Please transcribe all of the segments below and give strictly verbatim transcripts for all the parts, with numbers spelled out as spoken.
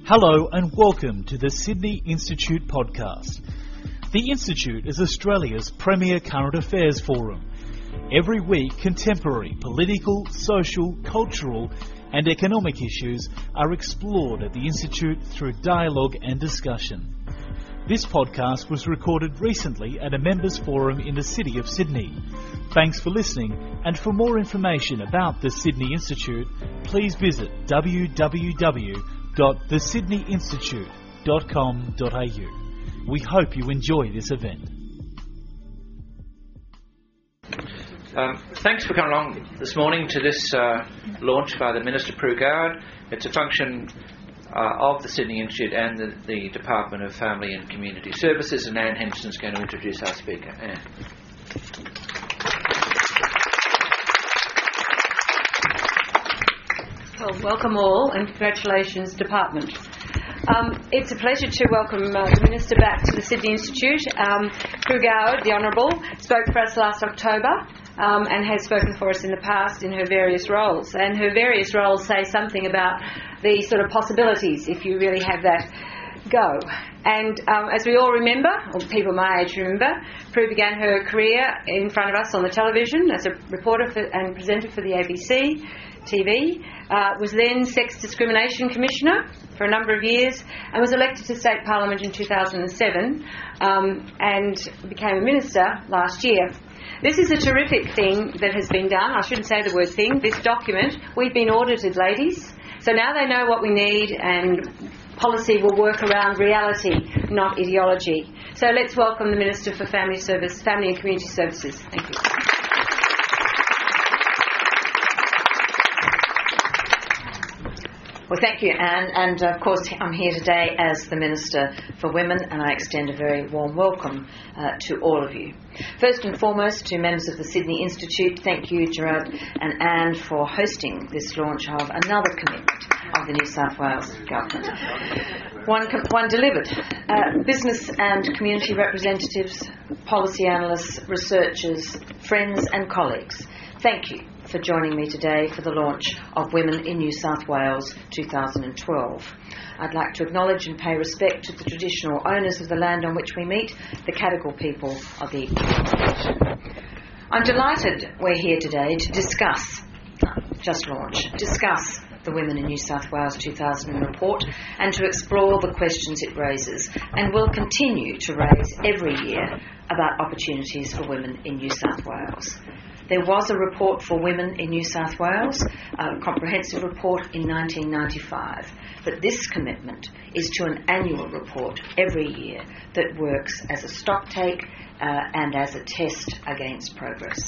Hello and welcome to the Sydney Institute podcast. The Institute is Australia's premier current affairs forum. Every week, contemporary political, social, cultural and economic issues are explored at the Institute through dialogue and discussion. This podcast was recorded recently at a members forum in the City of Sydney. Thanks for listening, and for more information about the Sydney Institute, please visit w w w dot the sydney institute dot com dot a u. We hope you enjoy this event. Um, thanks for coming along this morning to this uh, launch by the Minister Prue Goward. It's a function uh, of the Sydney Institute and the, the Department of Family and Community Services, and Anne Henderson is going to introduce our speaker. Anne. Well, welcome all, and congratulations, Department. Um, it's a pleasure to welcome uh, the Minister back to the Sydney Institute. Um, Prue Goward, the Honourable, spoke for us last October um, and has spoken for us in the past in her various roles. And her various roles say something about the sort of possibilities if you really have that go. And um, as we all remember, or people my age remember, Prue began her career in front of us on the television as a reporter for, and presenter for the A B C T V, uh, was then Sex Discrimination Commissioner for a number of years, and was elected to State Parliament in two thousand seven um, and became a Minister last year. This is a terrific thing that has been done. I shouldn't say the word thing. This document, we've been audited, ladies, so now they know what we need, and policy will work around reality, not ideology. So let's welcome the Minister for Family Service, Family and Community Services. Thank you. Well, thank you, Anne, and of course I'm here today as the Minister for Women, and I extend a very warm welcome uh, to all of you. First and foremost, to members of the Sydney Institute, thank you, Gerard and Anne, for hosting this launch of another commitment of the New South Wales Government. One, com- one delivered. Uh, business and community representatives, policy analysts, researchers, friends and colleagues, thank you for joining me today for the launch of Women in New South Wales two thousand twelve. I'd like to acknowledge and pay respect to the traditional owners of the land on which we meet, the Cadigal people of the Eora. I'm delighted we're here today to discuss, just launch, discuss the Women in New South Wales two thousand report and to explore the questions it raises, and will continue to raise every year about opportunities for women in New South Wales. There was a report for women in New South Wales, a comprehensive report in nineteen ninety-five, but this commitment is to an annual report every year that works as a stocktake uh, and as a test against progress.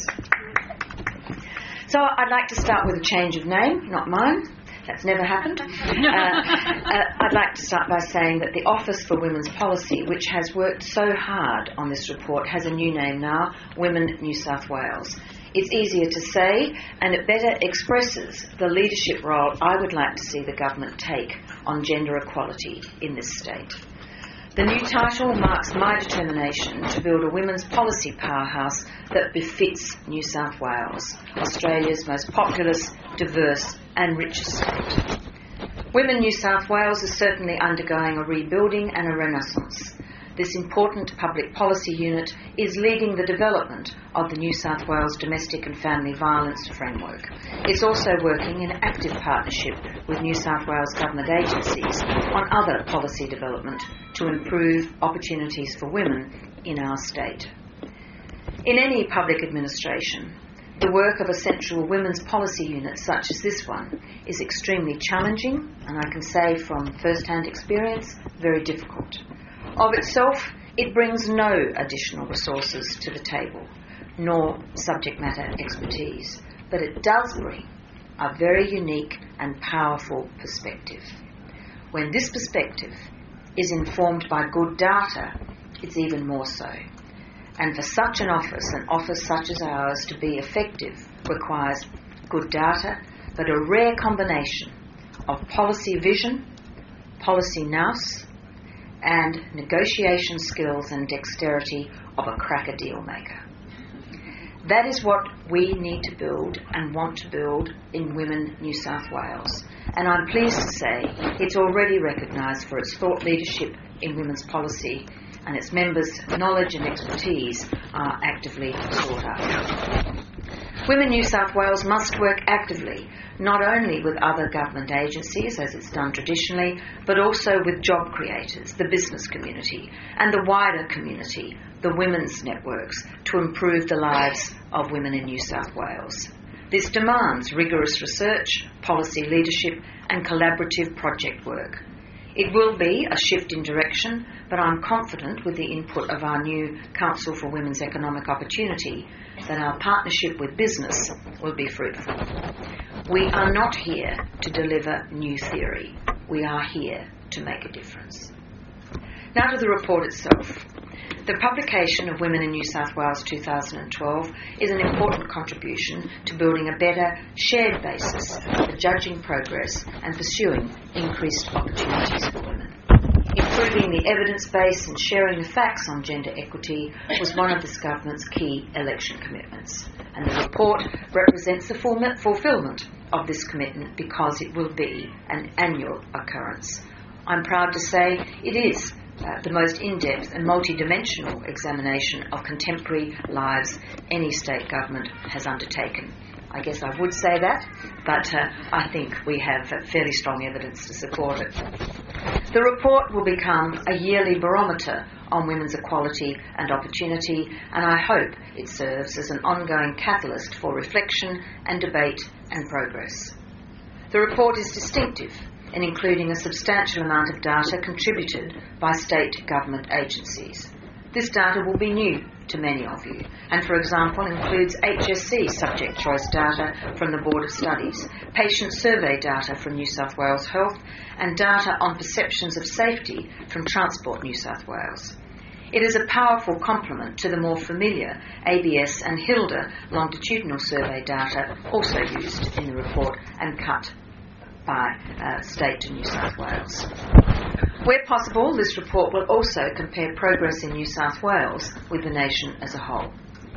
So I'd like to start with a change of name, not mine. That's never happened. Uh, uh, I'd like to start by saying that the Office for Women's Policy, which has worked so hard on this report, has a new name now, Women New South Wales. It's easier to say, and it better expresses the leadership role I would like to see the government take on gender equality in this state. The new title marks my determination to build a women's policy powerhouse that befits New South Wales, Australia's most populous, diverse and richest state. Women New South Wales is certainly undergoing a rebuilding and a renaissance. This important public policy unit is leading the development of the New South Wales Domestic and Family Violence Framework. It's also working in active partnership with New South Wales government agencies on other policy development to improve opportunities for women in our state. In any public administration, the work of a central women's policy unit such as this one is extremely challenging, and I can say from first-hand experience, very difficult. Of itself, it brings no additional resources to the table, nor subject matter expertise, but it does bring a very unique and powerful perspective. When this perspective is informed by good data, it's even more so. And for such an office, an office such as ours, to be effective requires good data, but a rare combination of policy vision, policy nous, and negotiation skills and dexterity of a cracker deal maker. That is what we need to build and want to build in Women New South Wales. And I'm pleased to say it's already recognised for its thought leadership in women's policy, and its members' knowledge and expertise are actively sought after. Women New South Wales must work actively, not only with other government agencies, as it's done traditionally, but also with job creators, the business community, and the wider community, the women's networks, to improve the lives of women in New South Wales. This demands rigorous research, policy leadership, and collaborative project work. It will be a shift in direction, but I'm confident with the input of our new Council for Women's Economic Opportunity that our partnership with business will be fruitful. We are not here to deliver new theory. We are here to make a difference. Now to the report itself. The publication of Women in New South Wales two thousand twelve is an important contribution to building a better shared basis for judging progress and pursuing increased opportunities for women. Improving the evidence base and sharing the facts on gender equity was one of this government's key election commitments, and the report represents the fulfilment of this commitment because it will be an annual occurrence. I'm proud to say it is Uh, the most in-depth and multi-dimensional examination of contemporary lives any state government has undertaken. I guess I would say that, but uh, I think we have uh, fairly strong evidence to support it. The report will become a yearly barometer on women's equality and opportunity, and I hope it serves as an ongoing catalyst for reflection and debate and progress. The report is distinctive in including a substantial amount of data contributed by state government agencies. This data will be new to many of you, and for example includes H S C subject choice data from the Board of Studies, patient survey data from New South Wales Health, and data on perceptions of safety from Transport New South Wales. It is a powerful complement to the more familiar A B S and HILDA longitudinal survey data also used in the report and cut by uh, state to New South Wales. Where possible, this report will also compare progress in New South Wales with the nation as a whole.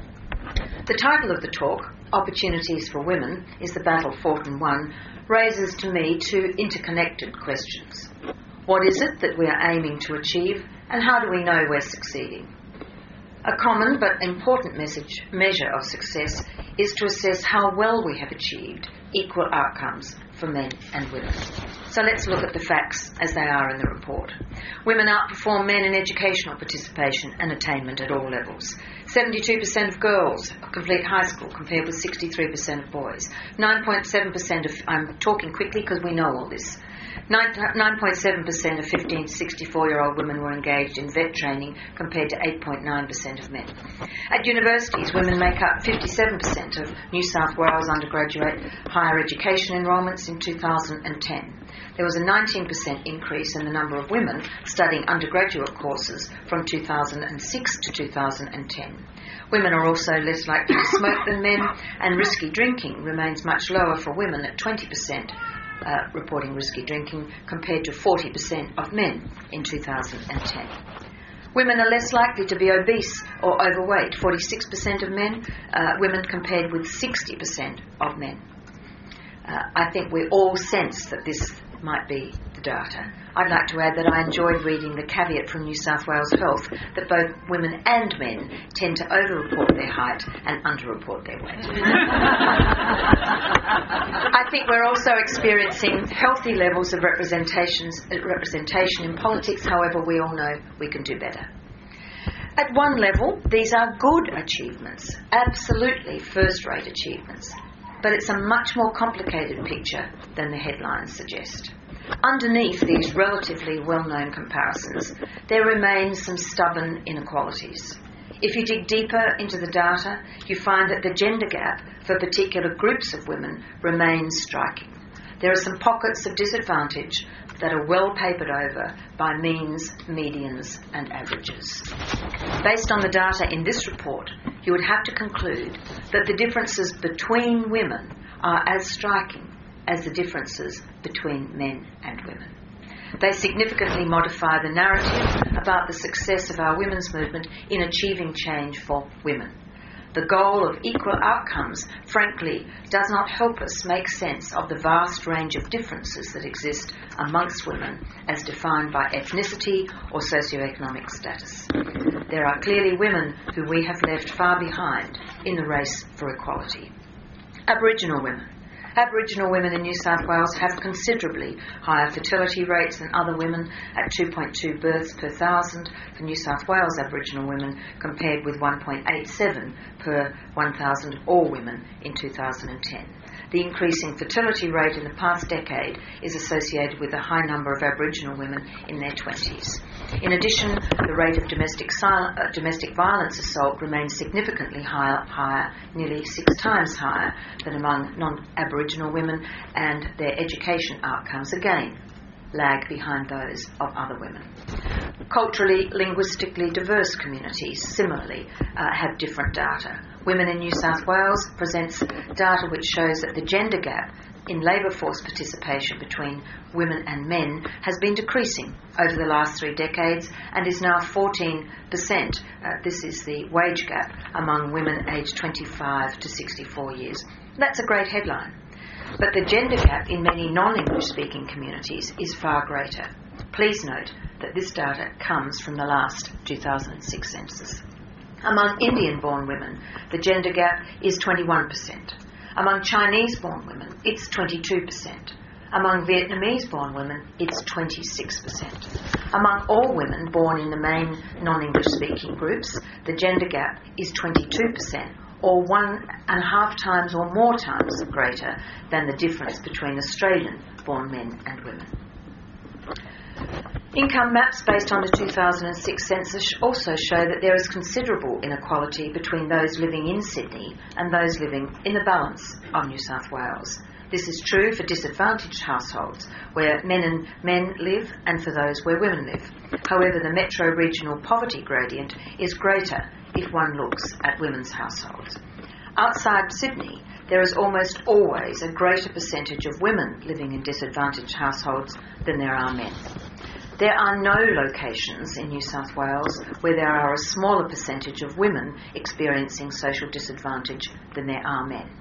The title of the talk, Opportunities for Women, is the battle fought and won, raises to me two interconnected questions. What is it that we are aiming to achieve, and how do we know we're succeeding? A common but important message, measure of success is to assess how well we have achieved equal outcomes for men and women. So let's look at the facts as they are in the report. Women outperform men in educational participation and attainment at all levels. seventy-two percent of girls complete high school compared with sixty-three percent of boys. nine point seven percent of, I'm talking quickly because we know all this, nine point seven percent of fifteen to sixty-four-year-old women were engaged in vet training compared to eight point nine percent of men. At universities, women make up fifty-seven percent of New South Wales undergraduate higher education enrolments in two thousand ten. There was a nineteen percent increase in the number of women studying undergraduate courses from two thousand six to two thousand ten. Women are also less likely to smoke than men, and risky drinking remains much lower for women at twenty percent. Uh, reporting risky drinking compared to forty percent of men in two thousand ten. Women are less likely to be obese or overweight, forty-six percent of men, uh, women compared with sixty percent of men. Uh, I think we all sense that this might be the data. I'd like to add that I enjoyed reading the caveat from New South Wales Health that both women and men tend to over-report their height and under-report their weight. I think we're also experiencing healthy levels of representations, representation in politics. However, we all know we can do better. At one level, these are good achievements, absolutely first-rate achievements. But it's a much more complicated picture than the headlines suggest. Underneath these relatively well-known comparisons, there remain some stubborn inequalities. If you dig deeper into the data, you find that the gender gap for particular groups of women remains striking. There are some pockets of disadvantage that are well papered over by means, medians and averages. Based on the data in this report, you would have to conclude that the differences between women are as striking as the differences between men and women. They significantly modify the narrative about the success of our women's movement in achieving change for women. The goal of equal outcomes, frankly, does not help us make sense of the vast range of differences that exist amongst women as defined by ethnicity or socioeconomic status. There are clearly women who we have left far behind in the race for equality. Aboriginal women. Aboriginal women in New South Wales have considerably higher fertility rates than other women at two point two births per thousand for New South Wales Aboriginal women, compared with one point eight seven per one thousand all women in two thousand ten. The increasing fertility rate in the past decade is associated with a high number of Aboriginal women in their twenties. In addition, the rate of domestic, sil- uh, domestic violence assault remains significantly higher, higher, nearly six times higher than among non-Aboriginal women, and their education outcomes again lag behind those of other women. Culturally, linguistically diverse communities similarly uh, have different data. Women in New South Wales presents data which shows that the gender gap in labour force participation between women and men has been decreasing over the last three decades and is now fourteen percent. Uh, this is the wage gap among women aged twenty-five to sixty-four years. That's a great headline. But the gender gap in many non-English speaking communities is far greater. Please note that this data comes from the last two thousand six census. Among Indian-born women, the gender gap is twenty-one percent. Among Chinese-born women, it's twenty-two percent. Among Vietnamese-born women, it's twenty-six percent. Among all women born in the main non-English speaking groups, the gender gap is twenty-two percent, or one and a half times or more times greater than the difference between Australian-born men and women. Income maps based on the two thousand six census also show that there is considerable inequality between those living in Sydney and those living in the balance of New South Wales. This is true for disadvantaged households where men and men live and for those where women live. However, the metro regional poverty gradient is greater if one looks at women's households. Outside Sydney, there is almost always a greater percentage of women living in disadvantaged households than there are men. There are no locations in New South Wales where there are a smaller percentage of women experiencing social disadvantage than there are men.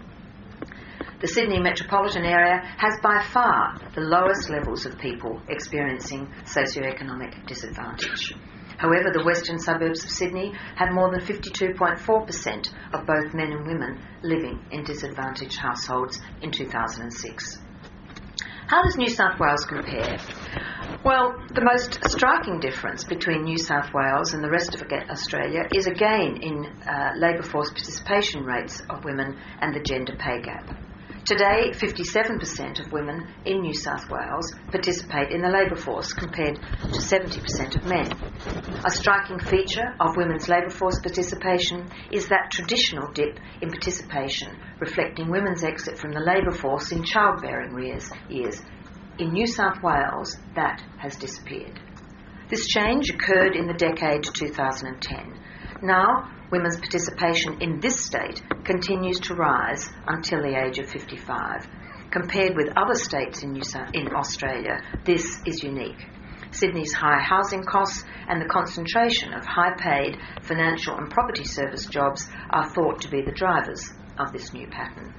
The Sydney metropolitan area has by far the lowest levels of people experiencing socioeconomic disadvantage. However, the western suburbs of Sydney have more than fifty-two point four percent of both men and women living in disadvantaged households in two thousand six. How does New South Wales compare? Well, the most striking difference between New South Wales and the rest of Australia is again in uh, labour force participation rates of women and the gender pay gap. Today, fifty-seven percent of women in New South Wales participate in the labour force compared to seventy percent of men. A striking feature of women's labour force participation is that traditional dip in participation, reflecting women's exit from the labour force in childbearing years. years. In New South Wales, that has disappeared. This change occurred in the decade two thousand ten. Now, women's participation in this state continues to rise until the age of fifty-five. Compared with other states in, New South, in Australia, this is unique. Sydney's high housing costs and the concentration of high-paid financial and property service jobs are thought to be the drivers of this new pattern.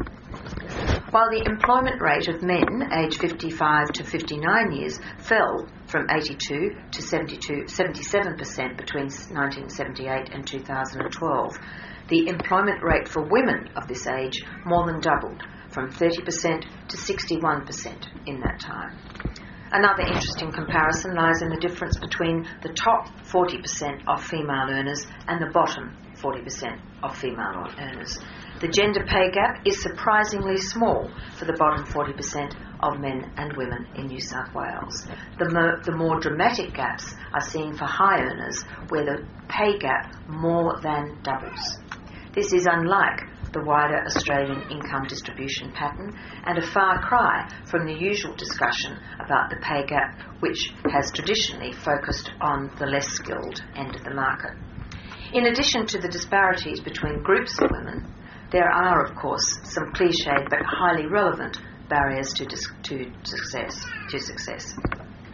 While the employment rate of men aged fifty-five to fifty-nine years fell from eighty-two to seventy-two, seventy-seven percent between nineteen seventy-eight and two thousand twelve, the employment rate for women of this age more than doubled, from thirty percent to sixty-one percent in that time. Another interesting comparison lies in the difference between the top forty percent of female earners and the bottom forty percent of female earners. The gender pay gap is surprisingly small for the bottom forty percent of men and women in New South Wales. The, mo- the more dramatic gaps are seen for high earners, where the pay gap more than doubles. This is unlike the wider Australian income distribution pattern and a far cry from the usual discussion about the pay gap, which has traditionally focused on the less skilled end of the market. In addition to the disparities between groups of women, there are, of course, some cliched but highly relevant barriers to, dis- to success. To success.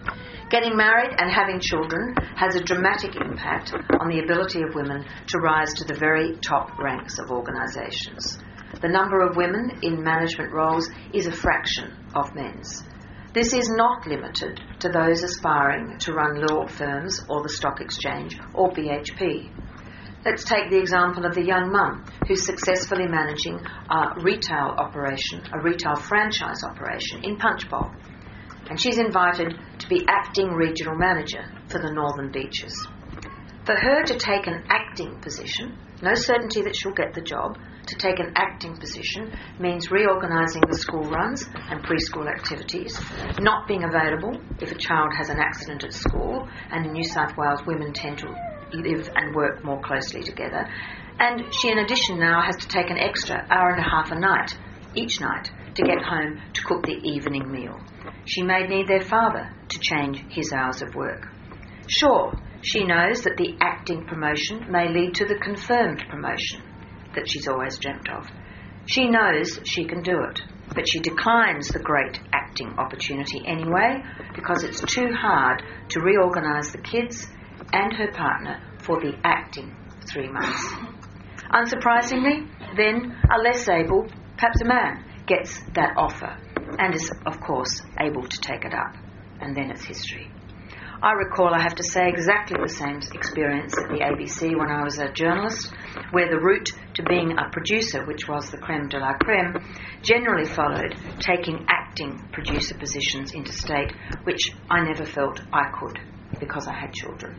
Getting married and having children has a dramatic impact on the ability of women to rise to the very top ranks of organisations. The number of women in management roles is a fraction of men's. This is not limited to those aspiring to run law firms or the stock exchange or B H P. Let's take the example of the young mum who's successfully managing a retail operation, a retail franchise operation in Punchbowl. And she's invited to be acting regional manager for the Northern Beaches. For her to take an acting position, no certainty that she'll get the job, to take an acting position means reorganising the school runs and preschool activities, not being available if a child has an accident at school, and in New South Wales women tend to live and work more closely together, and she in addition now has to take an extra hour and a half a night, each night, to get home to cook the evening meal. She may need their father to change his hours of work. Sure, she knows that the acting promotion may lead to the confirmed promotion that she's always dreamt of. She knows she can do it, but she declines the great acting opportunity anyway because it's too hard to reorganise the kids and her partner for the acting three months. Unsurprisingly, then a less able, perhaps a man, gets that offer and is, of course, able to take it up. And then it's history. I recall, I have to say, exactly the same experience at the A B C when I was a journalist, where the route to being a producer, which was the creme de la creme, generally followed taking acting producer positions interstate, which I never felt I could because I had children.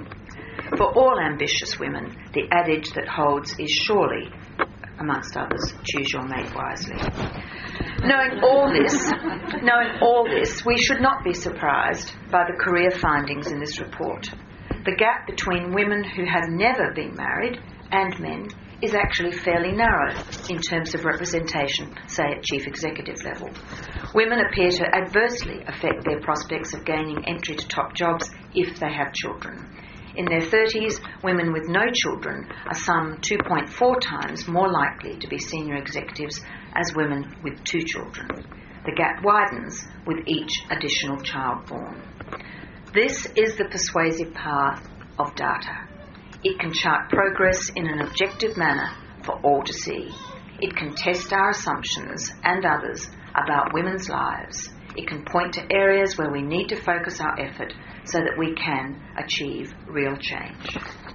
For all ambitious women, the adage that holds is surely, amongst others, choose your mate wisely. Knowing all this, knowing all this, we should not be surprised by the career findings in this report. The gap between women who have never been married and men is actually fairly narrow in terms of representation, say at chief executive level. Women appear to adversely affect their prospects of gaining entry to top jobs if they have children. In their thirties, women with no children are some two point four times more likely to be senior executives as women with two children. The gap widens with each additional child born. This is the persuasive power of data. It can chart progress in an objective manner for all to see. It can test our assumptions and others about women's lives. It can point to areas where we need to focus our effort so that we can achieve real change.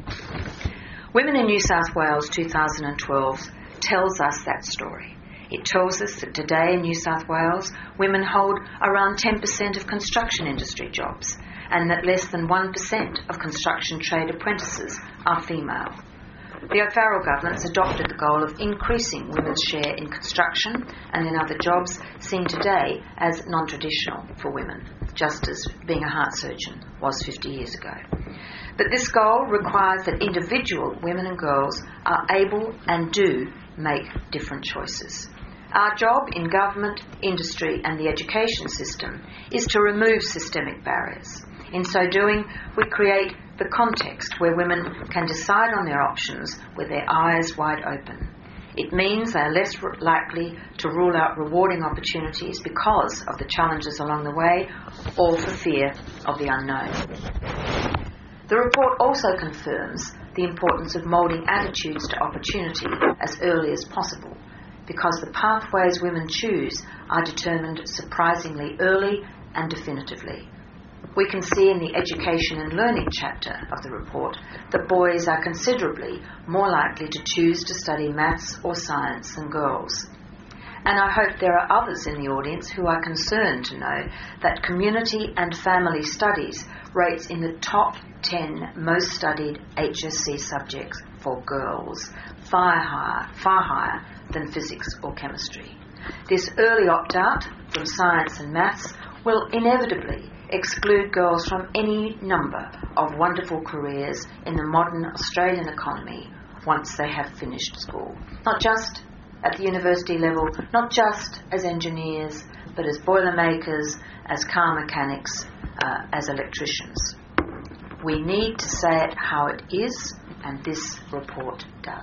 Women in New South Wales twenty twelve tells us that story. It tells us that today in New South Wales, women hold around ten percent of construction industry jobs, and that less than one percent of construction trade apprentices are female. The O'Farrell government has adopted the goal of increasing women's share in construction and in other jobs seen today as non-traditional for women, just as being a heart surgeon was fifty years ago. But this goal requires that individual women and girls are able and do make different choices. Our job in government, industry and the education system is to remove systemic barriers. In so doing, we create the context where women can decide on their options with their eyes wide open. It means they are less likely to rule out rewarding opportunities because of the challenges along the way or for fear of the unknown. The report also confirms the importance of moulding attitudes to opportunity as early as possible, because the pathways women choose are determined surprisingly early and definitively. We can see in the education and learning chapter of the report that boys are considerably more likely to choose to study maths or science than girls. And I hope there are others in the audience who are concerned to know that community and family studies rates in the top ten most studied H S C subjects for girls, far higher, far higher than physics or chemistry. This early opt-out from science and maths will inevitably exclude girls from any number of wonderful careers in the modern Australian economy once they have finished school. Not just at the university level, not just as engineers, but as boilermakers, as car mechanics, uh, as electricians. We need to say it how it is, and this report does.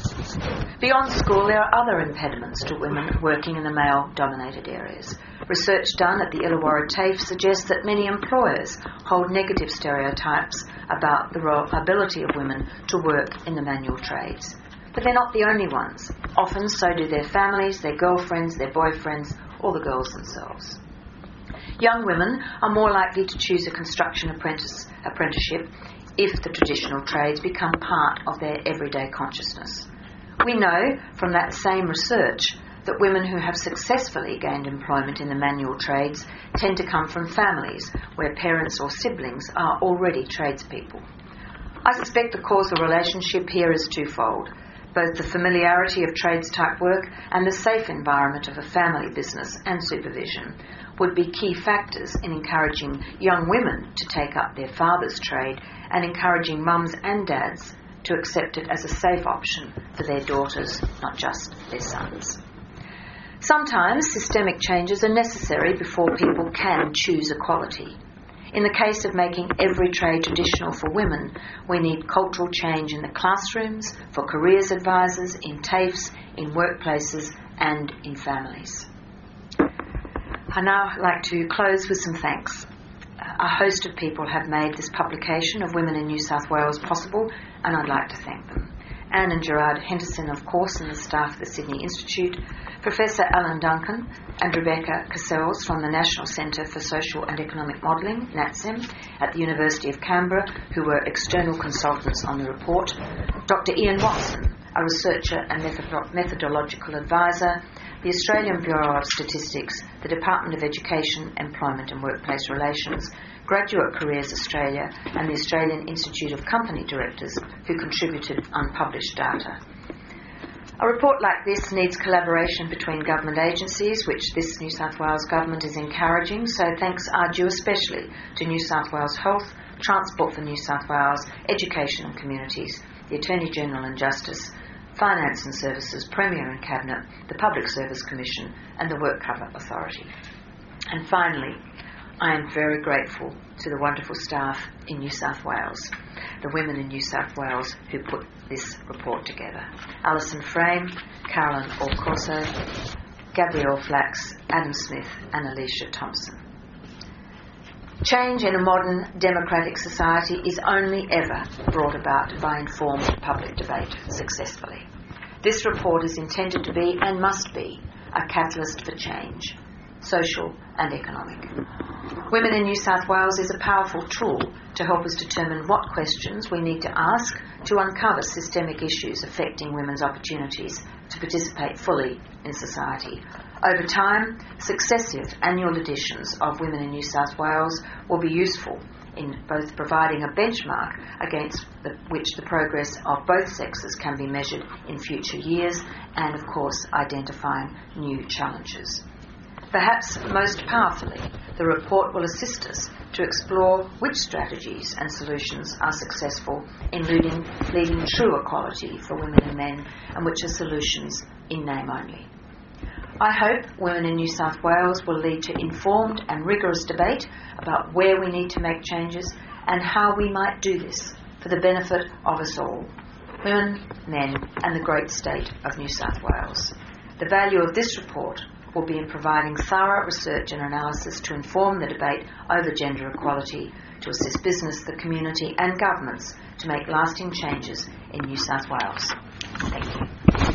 Beyond school, there are other impediments to women working in the male-dominated areas. Research done at the Illawarra TAFE suggests that many employers hold negative stereotypes about the ro- ability of women to work in the manual trades. But they're not the only ones. Often so do their families, their girlfriends, their boyfriends, or the girls themselves. Young women are more likely to choose a construction apprentice, apprenticeship if the traditional trades become part of their everyday consciousness. We know from that same research that women who have successfully gained employment in the manual trades tend to come from families where parents or siblings are already tradespeople. I suspect the causal relationship here is twofold. Both the familiarity of trades-type work and the safe environment of a family business and supervision would be key factors in encouraging young women to take up their father's trade and encouraging mums and dads to accept it as a safe option for their daughters, not just their sons. Sometimes systemic changes are necessary before people can choose equality. In the case of making every trade traditional for women, we need cultural change in the classrooms, for careers advisors, in TAFEs, in workplaces and in families. I'd now like to close with some thanks. A host of people have made this publication of Women in New South Wales possible, and I'd like to thank them. Anne and Gerard Henderson, of course, and the staff of the Sydney Institute, Professor Alan Duncan and Rebecca Cassells from the National Centre for Social and Economic Modelling, NATSEM, at the University of Canberra, who were external consultants on the report, Doctor Ian Watson, a researcher and methodolo- methodological advisor, the Australian Bureau of Statistics, the Department of Education, Employment and Workplace Relations, Graduate Careers Australia and the Australian Institute of Company Directors, who contributed unpublished data. A report like this needs collaboration between government agencies, which this New South Wales government is encouraging, so thanks are due especially to New South Wales Health, Transport for New South Wales, Education and Communities, the Attorney General and Justice, Finance and Services, Premier and Cabinet, the Public Service Commission and the WorkCover Authority. And finally, I am very grateful to the wonderful staff in New South Wales, the women in New South Wales who put this report together. Alison Frame, Carolyn Orcorso, Gabrielle Flax, Adam Smith and Alicia Thompson. Change in a modern democratic society is only ever brought about by informed public debate successfully. This report is intended to be and must be a catalyst for change, social and economic. Women in New South Wales is a powerful tool to help us determine what questions we need to ask to uncover systemic issues affecting women's opportunities to participate fully in society. Over time, successive annual editions of Women in New South Wales will be useful in both providing a benchmark against the, which the progress of both sexes can be measured in future years and, of course, identifying new challenges. Perhaps most powerfully, the report will assist us to explore which strategies and solutions are successful in leading, leading true equality for women and men and which are solutions in name only. I hope Women in New South Wales will lead to informed and rigorous debate about where we need to make changes and how we might do this for the benefit of us all, women, men and the great state of New South Wales. The value of this report will be in providing thorough research and analysis to inform the debate over gender equality, to assist business, the community and governments to make lasting changes in New South Wales. Thank you.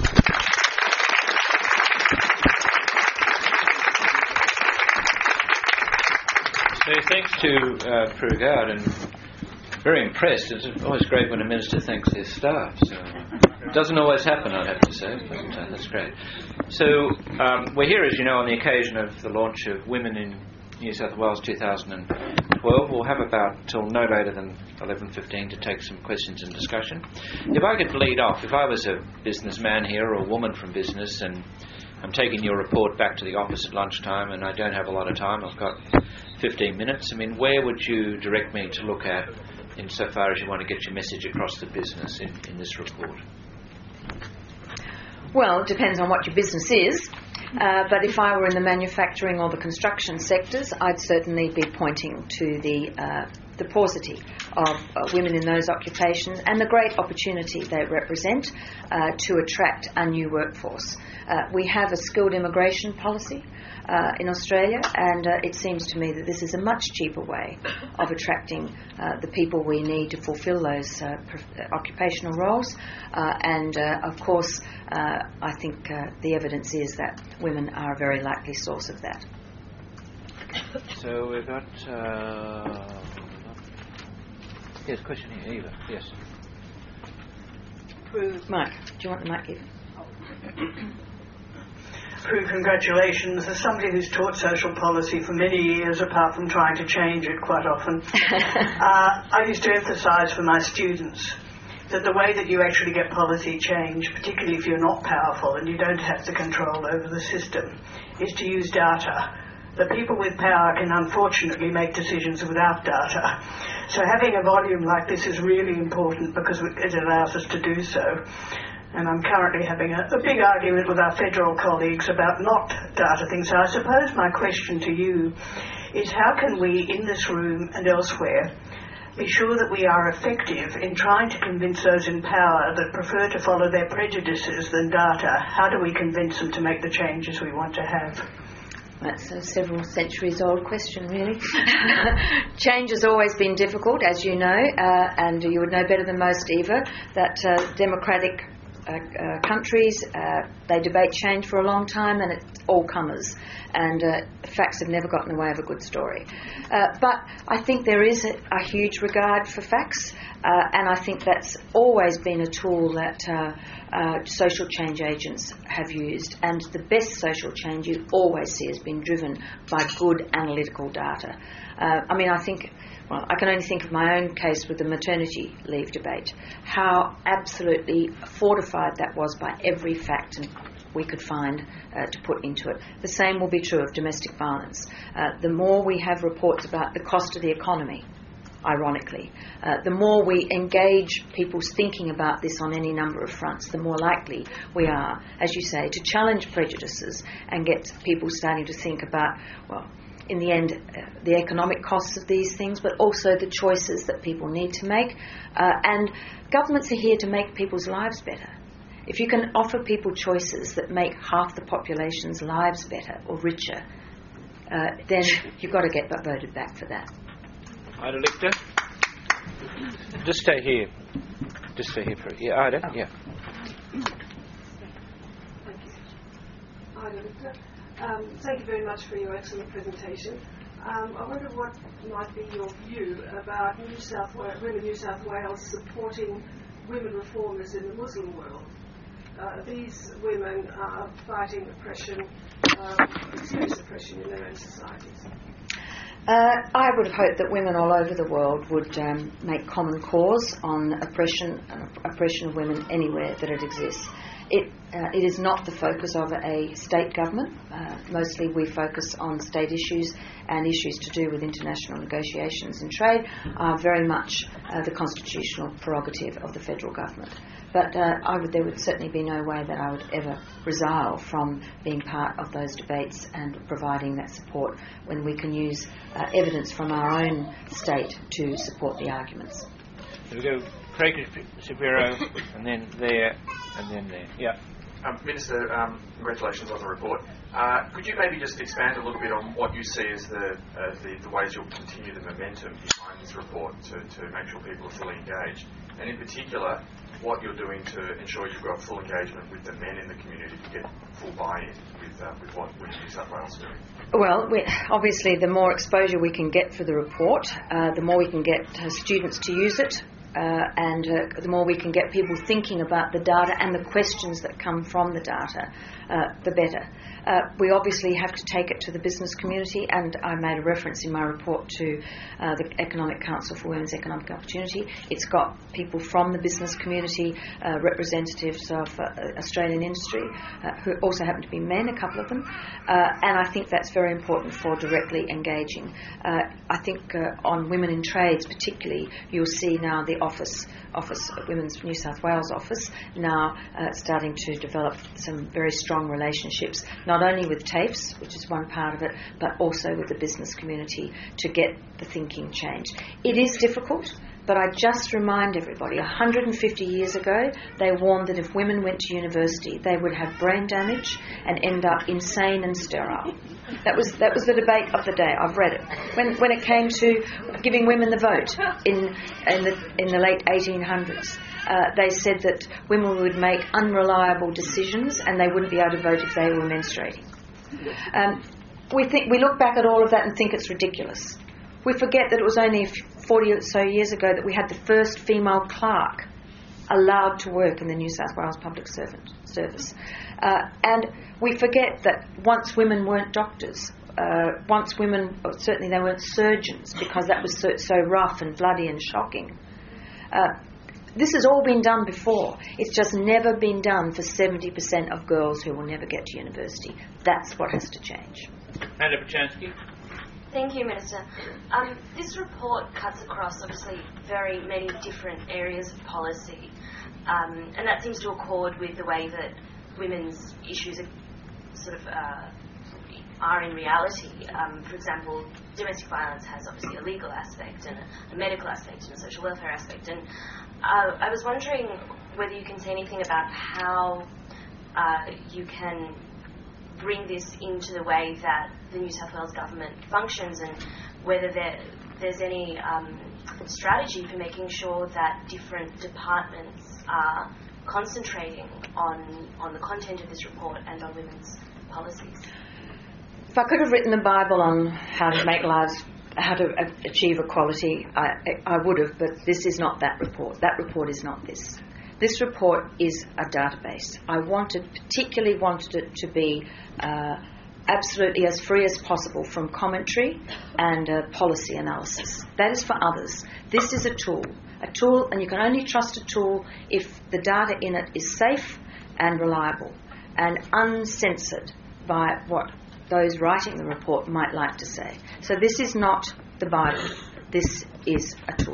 So thanks to uh, Prue Goward, and very impressed. It's always great when a minister thanks their staff. So it doesn't always happen, I'd have to say, but uh, that's great. So um, we're here, as you know, on the occasion of the launch of Women in New South Wales two thousand twelve. We'll have about till no later than eleven fifteen to take some questions and discussion. If I could lead off, if I was a businessman here or a woman from business and I'm taking your report back to the office at lunchtime and I don't have a lot of time, I've got fifteen minutes, I mean, where would you direct me to look at insofar as you want to get your message across the business in, in this report? Well, it depends on what your business is. Uh, but if I were in the manufacturing or the construction sectors, I'd certainly be pointing to the uh, the paucity of uh, women in those occupations and the great opportunity they represent uh, to attract a new workforce. Uh, we have a skilled immigration policy uh, in Australia, and uh, it seems to me that this is a much cheaper way of attracting uh, the people we need to fulfil those uh, prof- occupational roles. Uh, and, uh, of course, uh, I think uh, the evidence is that women are a very likely source of that. So we've got... Uh, yes, question here, Eva. Yes. Mike, do you want the mic, Eva? Prue, congratulations. As somebody who's taught social policy for many years, apart from trying to change it quite often, uh, I used to emphasise for my students that the way that you actually get policy change, particularly if you're not powerful and you don't have the control over the system, is to use data. The people with power can unfortunately make decisions without data. So having a volume like this is really important because it allows us to do so. And I'm currently having a, a big argument with our federal colleagues about not data things. So I suppose my question to you is how can we in this room and elsewhere be sure that we are effective in trying to convince those in power that prefer to follow their prejudices than data? How do we convince them to make the changes we want to have? That's a several centuries old question, really. Change has always been difficult, as you know, uh, and you would know better than most, Eva, that uh, democratic uh, uh, countries, uh, they debate change for a long time and it's all comers. And uh, facts have never gotten in the way of a good story. Uh, but I think there is a, a huge regard for facts, uh, and I think that's always been a tool that uh, uh, social change agents have used. And the best social change you always see has been driven by good analytical data. Uh, I mean, I think, well, I can only think of my own case with the maternity leave debate, how absolutely fortified that was by every fact and we could find uh, to put into it. The same will be true of domestic violence. Uh, the more we have reports about the cost of the economy, ironically, uh, the more we engage people's thinking about this on any number of fronts, the more likely we are, as you say, to challenge prejudices and get people starting to think about, well, in the end, uh, the economic costs of these things, but also the choices that people need to make. Uh, and governments are here to make people's lives better. If you can offer people choices that make half the population's lives better or richer, uh, then you've got to get voted back for that. Ida Lichter. Just stay here. Just stay here for yeah, Ida. Oh. Yeah. Thank you. Ida Lichter. Um, thank you very much for your excellent presentation. Um, I wonder what might be your view about New South Wales, Women New South Wales supporting women reformers in the Muslim world. Uh, these women are fighting oppression, uh, extreme oppression in their own societies. Uh, I would have hoped that women all over the world would um, make common cause on oppression, uh, oppression of women anywhere that it exists. It, uh, it is not the focus of a state government. Uh, mostly we focus on state issues, and issues to do with international negotiations and trade are very much uh, the constitutional prerogative of the federal government. But uh, I would, there would certainly be no way that I would ever resile from being part of those debates and providing that support when we can use uh, evidence from our own state to support the arguments. There we go. Craig Shapiro, and then there, and then there. Yeah. Um, Minister, um, congratulations on the report. Uh, could you maybe just expand a little bit on what you see as the, uh, the, the ways you'll continue the momentum behind this report to, to make sure people are fully engaged? And in particular, what you're doing to ensure you've got full engagement with the men in the community to get full buy-in with, uh, with what Women New South Wales is doing? Well, we, obviously the more exposure we can get for the report, uh, the more we can get uh, students to use it, uh, and uh, the more we can get people thinking about the data and the questions that come from the data, uh, the better. Uh, we obviously have to take it to the business community, and I made a reference in my report to uh, the Economic Council for Women's Economic Opportunity. It's got people from the business community, uh, representatives of uh, Australian industry, uh, who also happen to be men, a couple of them, uh, and I think that's very important for directly engaging. Uh, I think uh, on women in trades particularly, you'll see now the office, office, Women's New South Wales office, now uh, starting to develop some very strong relationships, not only with TAFEs, which is one part of it, but also with the business community to get the thinking changed. It is difficult. But I just remind everybody, one hundred fifty years ago, they warned that if women went to university, they would have brain damage and end up insane and sterile. That was that was the debate of the day. I've read it. When when it came to giving women the vote in in the in the late eighteen hundreds, uh, they said that women would make unreliable decisions and they wouldn't be able to vote if they were menstruating. Um, we think we look back at all of that and think it's ridiculous. We forget that it was only forty or so years ago that we had the first female clerk allowed to work in the New South Wales Public Servant Service. Uh, and we forget that once women weren't doctors, uh, once women, certainly they weren't surgeons, because that was so, so rough and bloody and shocking. Uh, this has all been done before. It's just never been done for seventy percent of girls who will never get to university. That's what has to change. Anna Pachansky. Thank you, Minister. Um, this report cuts across, obviously, very many different areas of policy, um, and that seems to accord with the way that women's issues are sort of uh, are in reality. Um, for example, domestic violence has obviously a legal aspect and a, a medical aspect and a social welfare aspect. And uh, I was wondering whether you can say anything about how uh, you can bring this into the way that the New South Wales government functions, and whether there, there's any um, strategy for making sure that different departments are concentrating on on the content of this report and on women's policies. If I could have written the Bible on how to make lives, how to achieve equality, I, I would have, but this is not that report. That report is not this. This report is a database. I wanted, particularly wanted it to be uh, absolutely as free as possible from commentary and uh, policy analysis. That is for others. This is a tool. A tool, and you can only trust a tool if the data in it is safe and reliable and uncensored by what those writing the report might like to say. So this is not the Bible. This is a tool.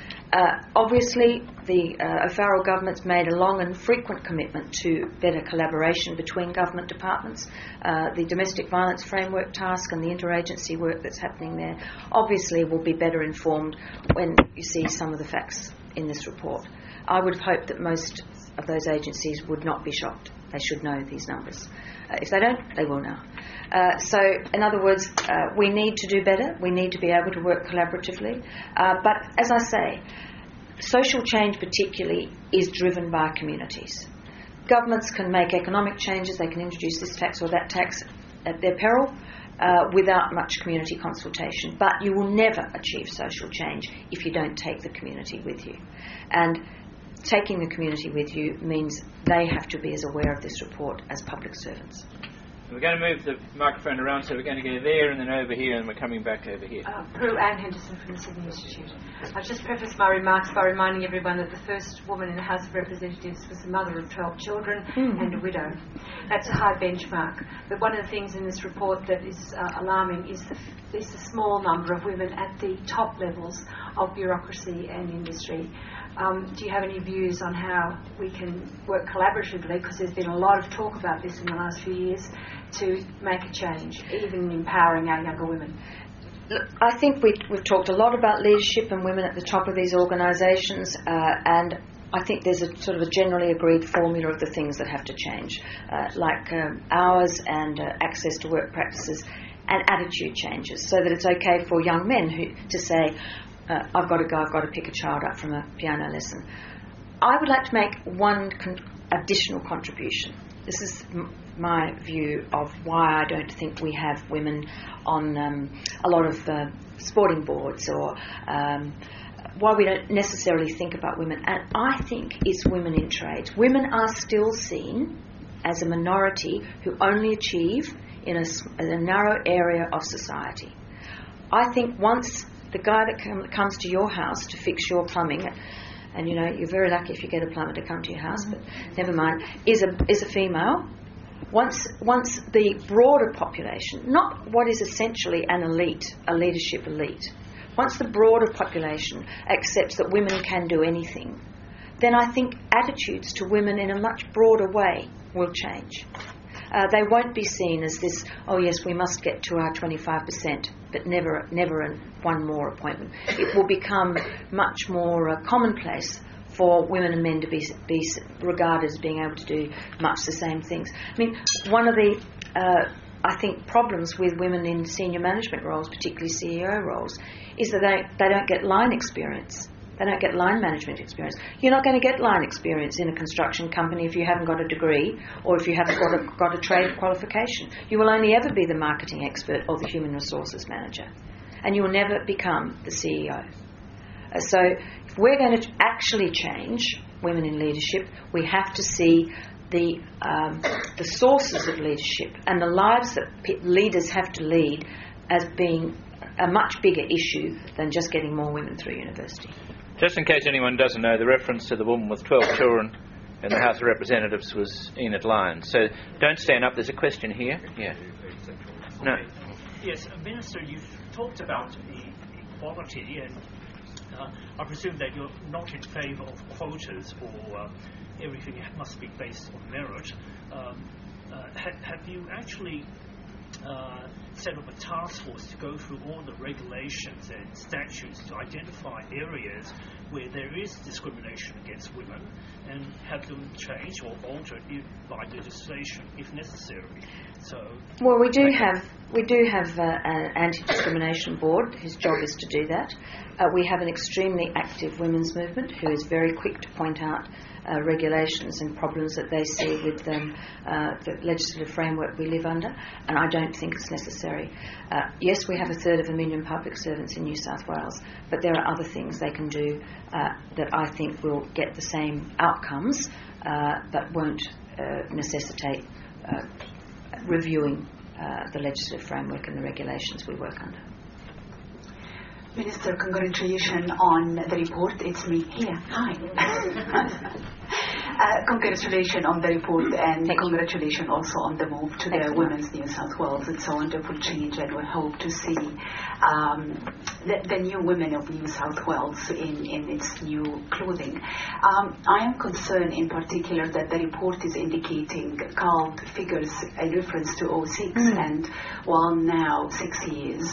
Uh, obviously, the uh, O'Farrell government's made a long and frequent commitment to better collaboration between government departments. Uh, the domestic violence framework task and the interagency work that's happening there obviously will be better informed when you see some of the facts in this report. I would have hoped that most of those agencies would not be shocked. They should know these numbers. Uh, if they don't, they will now. Uh, so, in other words, uh, we need to do better. We need to be able to work collaboratively. Uh, but, as I say, social change particularly is driven by communities. Governments can make economic changes. They can introduce this tax or that tax at their peril uh, without much community consultation. But you will never achieve social change if you don't take the community with you. And taking the community with you means they have to be as aware of this report as public servants. We're going to move the microphone around, so we're going to go there and then over here, and we're coming back over here. Uh, Prue Ann Henderson from the Sydney Institute. I'll just preface my remarks by reminding everyone that the first woman in the House of Representatives was the mother of twelve children mm. and a widow. That's a high benchmark. But one of the things in this report that is uh, alarming is the, f- is the small number of women at the top levels of bureaucracy and industry. Um, do you have any views on how we can work collaboratively, because there's been a lot of talk about this in the last few years, to make a change, even empowering our younger women? Look, I think we, we've talked a lot about leadership and women at the top of these organisations, uh, and I think there's a sort of a generally agreed formula of the things that have to change, uh, like um, hours and uh, access to work practices and attitude changes, so that it's okay for young men who to say, Uh, I've got to go, I've got to pick a child up from a piano lesson. I would like to make one con- additional contribution. This is m- my view of why I don't think we have women on um, a lot of uh, sporting boards, or um, why we don't necessarily think about women. And I think it's women in trades. Women are still seen as a minority who only achieve in a, in a narrow area of society. I think once the guy that com- comes to your house to fix your plumbing, and you know you're very lucky if you get a plumber to come to your house, but never mind, is a is a female. Once once the broader population, not what is essentially an elite, a leadership elite, once the broader population accepts that women can do anything, then I think attitudes to women in a much broader way will change. Uh, they won't be seen as this, oh yes, we must get to our twenty-five percent, but never never an, one more appointment. It will become much more uh, commonplace for women and men to be, be regarded as being able to do much the same things. I mean, one of the, uh, I think, problems with women in senior management roles, particularly C E O roles, is that they, they don't get line experience. They don't get line management experience. You're not going to get line experience in a construction company if you haven't got a degree or if you haven't got a, got a trade qualification. You will only ever be the marketing expert or the human resources manager. And you will never become the C E O. Uh, so if we're going to actually change women in leadership, we have to see the, um, the sources of leadership and the lives that p- leaders have to lead as being a much bigger issue than just getting more women through university. Just in case anyone doesn't know, the reference to the woman with twelve children in the House of Representatives was Enid Lyons. So don't stand up. There's a question here. Yeah. No. Yes, Minister, you've talked about equality, and uh, I presume that you're not in favour of quotas or uh, everything must be based on merit. Um, uh, ha- have you actually Uh, set up a task force to go through all the regulations and statutes to identify areas where there is discrimination against women and have them changed or altered if, by legislation if necessary? So, well, we do have we do have uh, an anti-discrimination board whose job is to do that. Uh, we have an extremely active women's movement who is very quick to point out uh, regulations and problems that they see with um, uh, the legislative framework we live under, and I don't think it's necessary. Uh, yes, we have a third of a million public servants in New South Wales, but there are other things they can do uh, that I think will get the same outcomes uh, but won't uh, necessitate uh, reviewing uh, the legislative framework and the regulations we work under. Minister, congratulations on the report. It's me here. Hi. uh, congratulations on the report, and Thank congratulations you. also on the move to Thank the you. Women's New South Wales. It's a wonderful change, and we hope to see um, the, the new women of New South Wales in, in its new clothing. Um, I am concerned in particular that the report is indicating called figures a reference to oh six, mm. and while now six years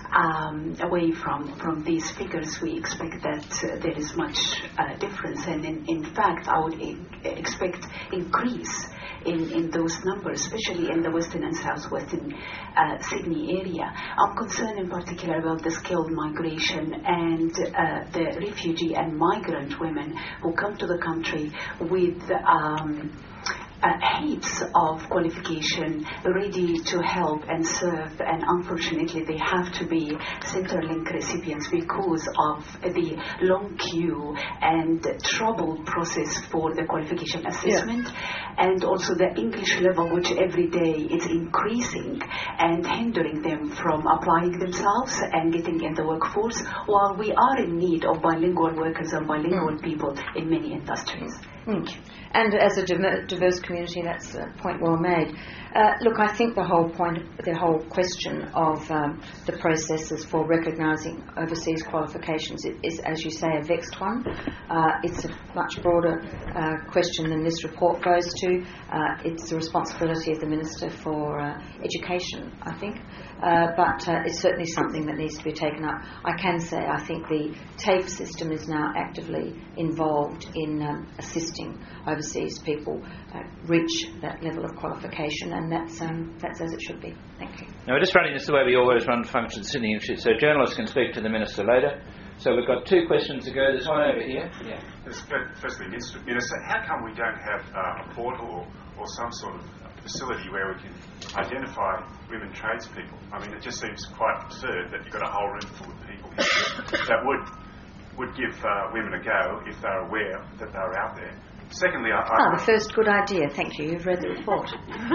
Um, away from, from these figures, we expect that uh, there is much uh, difference, and in, in fact I would e- expect increase in, in those numbers, especially in the Western and Southwestern uh, Sydney area. I'm concerned in particular about the skilled migration and uh, the refugee and migrant women who come to the country with um, Uh, heaps of qualification ready to help and serve, and unfortunately they have to be Centrelink recipients because of the long queue and troubled process for the qualification assessment, yeah. and also the English level, which every day is increasing and hindering them from applying themselves and getting in the workforce, while we are in need of bilingual workers and bilingual mm. people in many industries. Thank you. And as a diverse community, that's a point well made. Uh, look, I think the whole point, the whole question of um, the processes for recognising overseas qualifications is, as you say, a vexed one. Uh, it's a much broader uh, question than this report goes to. Uh, it's the responsibility of the Minister for uh, Education, I think. Uh, but uh, it's certainly something that needs to be taken up. I can say I think the TAFE system is now actively involved in um, assisting overseas people uh, reach that level of qualification, and that's um, that's as it should be. Thank you. Now, we're just running this the way we always run functions at Sydney Institute, so journalists can speak to the Minister later. So we've got two questions to go. There's one over here. Yeah. Firstly, Minister, Minister, how come we don't have uh, a portal or, or some sort of facility where we can identify women tradespeople? I mean, it just seems quite absurd that you've got a whole room full of people that would would give uh, women a go if they're aware that they're out there. Secondly, I... I ah, the first good idea. Thank you. You've read the report.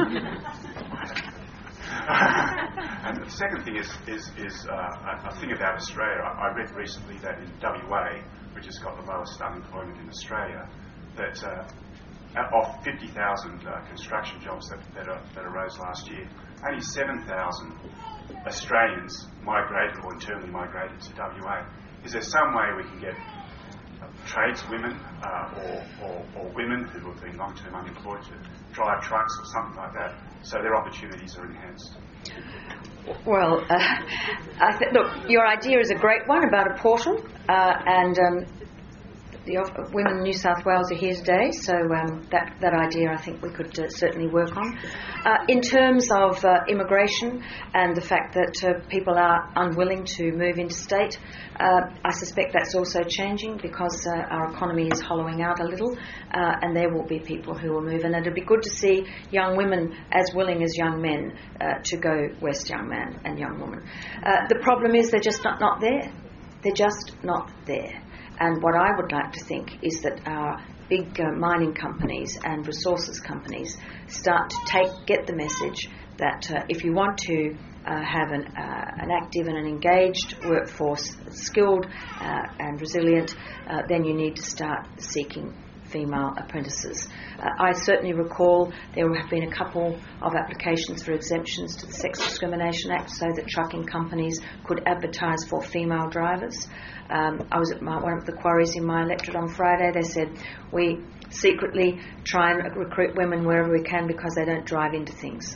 And the second thing is is, is uh, a thing about Australia. I, I read recently that in W A, which has got the lowest unemployment in Australia, that uh, of fifty thousand uh, construction jobs that, that, are, that arose last year, only seven thousand Australians migrated or internally migrated to W A. Is there some way we can get tradeswomen uh, or, or, or women who have been long-term unemployed to drive trucks or something like that so their opportunities are enhanced? Well, uh, I th- look, your idea is a great one about a portal, uh, and um, the of- women in New South Wales are here today, so um, that, that idea I think we could uh, certainly work on. Uh, in terms of uh, immigration and the fact that uh, people are unwilling to move interstate, uh, I suspect that's also changing because uh, our economy is hollowing out a little, uh, and there will be people who will move, and it'd be good to see young women as willing as young men uh, to go west, young man and young woman. Uh, the problem is they're just not, not there. They're just not there. And what I would like to think is that our big uh, mining companies and resources companies start to take get the message that uh, if you want to uh, have an, uh, an active and an engaged workforce, skilled uh, and resilient, uh, then you need to start seeking female apprentices. Uh, I certainly recall there have been a couple of applications for exemptions to the Sex Discrimination Act so that trucking companies could advertise for female drivers. Um, I was at my, one of the quarries in my electorate on Friday. They said we secretly try and recruit women wherever we can because they don't drive into things.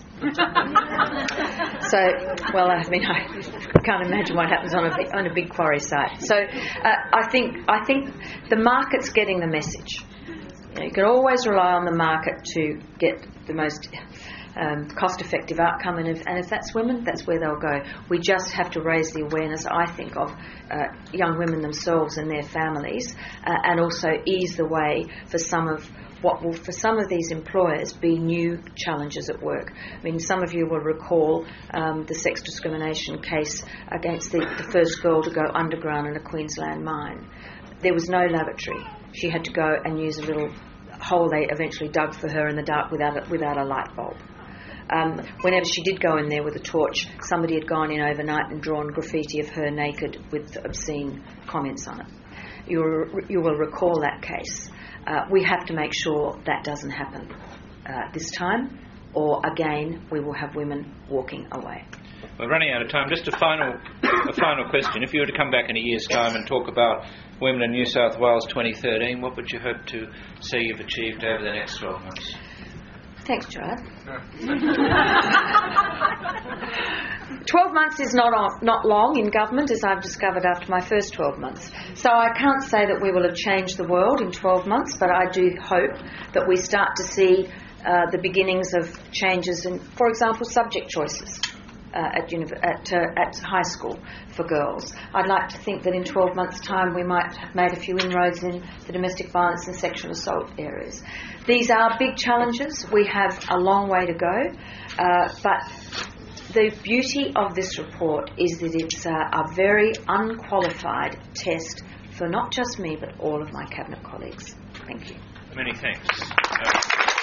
So, well, I mean, I can't imagine what happens on a big, on a big quarry site. So, uh, I think I think the market's getting the message. You know, you can always rely on the market to get the most um, cost-effective outcome, and if, and if that's women, that's where they'll go. We just have to raise the awareness, I think, of uh, young women themselves and their families, uh, and also ease the way for some of what will, for some of these employers, be new challenges at work. I mean, some of you will recall um, the sex discrimination case against the, the first girl to go underground in a Queensland mine. There was no lavatory. She had to go and use a little hole they eventually dug for her in the dark without a, without a light bulb. Um, whenever she did go in there with a torch, somebody had gone in overnight and drawn graffiti of her naked with obscene comments on it. You will, you will recall that case. Uh, we have to make sure that doesn't happen uh, this time, or again we will have women walking away. We're running out of time. Just a final, a final question. If you were to come back in a year's time and talk about Women in New South Wales twenty thirteen, what would you hope to see you've achieved over the next twelve months? Thanks, Gerard. twelve months is not on, not long in government, as I've discovered after my first twelve months. So I can't say that we will have changed the world in twelve months, but I do hope that we start to see uh, the beginnings of changes in, for example, subject choices. Uh, at, uni- at, uh, at high school for girls. I'd like to think that in twelve months' time we might have made a few inroads in the domestic violence and sexual assault areas. These are big challenges. We have a long way to go, uh, but the beauty of this report is that it's uh, a very unqualified test for not just me but all of my Cabinet colleagues. Thank you. Many thanks. Uh,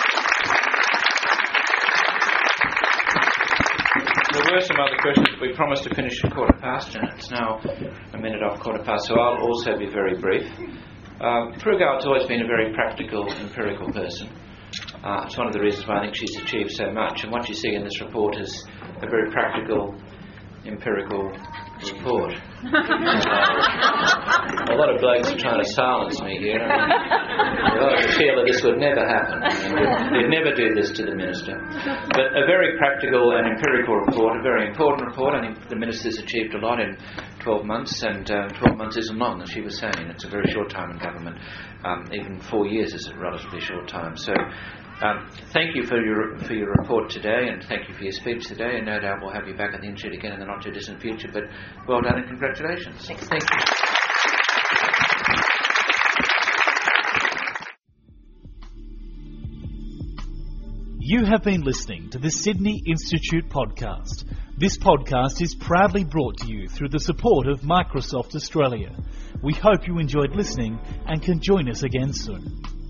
There were some other questions. We promised to finish at quarter past, and it's now a minute off quarter past, so I'll also be very brief. Uh, Prue Goward's always been a very practical, empirical person. Uh, it's one of the reasons why I think she's achieved so much, and what you see in this report is a very practical, empirical report. A lot of blokes are trying to silence me here. I mean, I feel that this would never happen. I mean, we'd never do this to the Minister. But a very practical and empirical report, a very important report. I think the Minister's achieved a lot in twelve months, and uh, twelve months isn't long, as she was saying. It's a very short time in government. Um, even four years is a relatively short time. So Um, thank you for your for your report today, and thank you for your speech today, and no doubt we'll have you back at the Institute again in the not too distant future, but well done and congratulations. Thanks. Thank you. You have been listening to the Sydney Institute podcast. This podcast is proudly brought to you through the support of Microsoft Australia. We hope you enjoyed listening and can join us again soon.